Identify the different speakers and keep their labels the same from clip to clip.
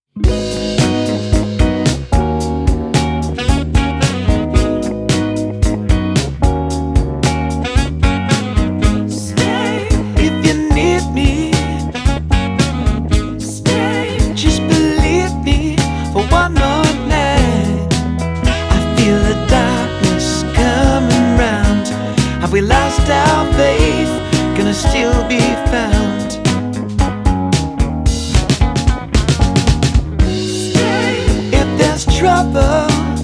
Speaker 1: Stay if you need me. Stay, just believe me for one more night. I feel the darkness coming round. Have we lost our faith? Gonna still be found. Stay if there's trouble.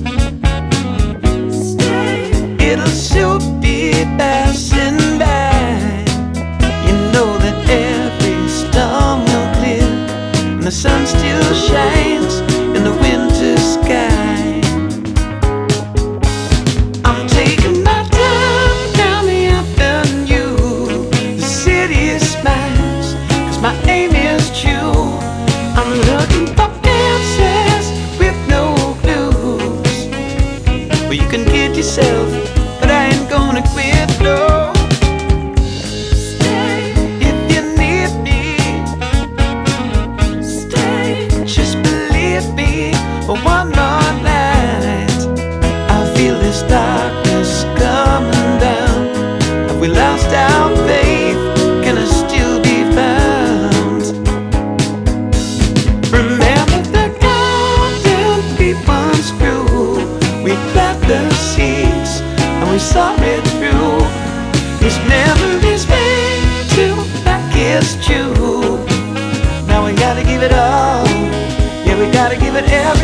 Speaker 1: Stay, it'll soon be passing by. You know that every storm will clear, and the sun still shines in the winter sky. I'm taking my time down the avenue. The city smiles, 'cause my aim is true. I'm looking for answers with no clues. Well, you can kid yourself, but I ain't gonna quit, no. Stay if you need me. Stay, just believe me for one more night. I feel this darkness coming down. Have we lost our faith? Can I still be found? Remember the garden we once grew. We planted the seeds and we saw it through. These memories fade to black is true. Now we gotta give it all. Yeah, we gotta give it everything.